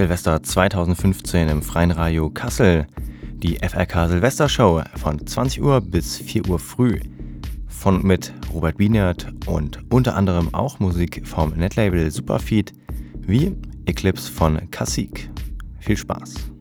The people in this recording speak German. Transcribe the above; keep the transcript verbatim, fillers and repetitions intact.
Silvester zweitausendfünfzehn im Freien Radio Kassel. Die F R K Silvestershow von zwanzig Uhr bis vier Uhr früh. Von und mit Robert Wienert und unter anderem auch Musik vom Netlabel Superfeed wie Eclipse von Kasik. Viel Spaß!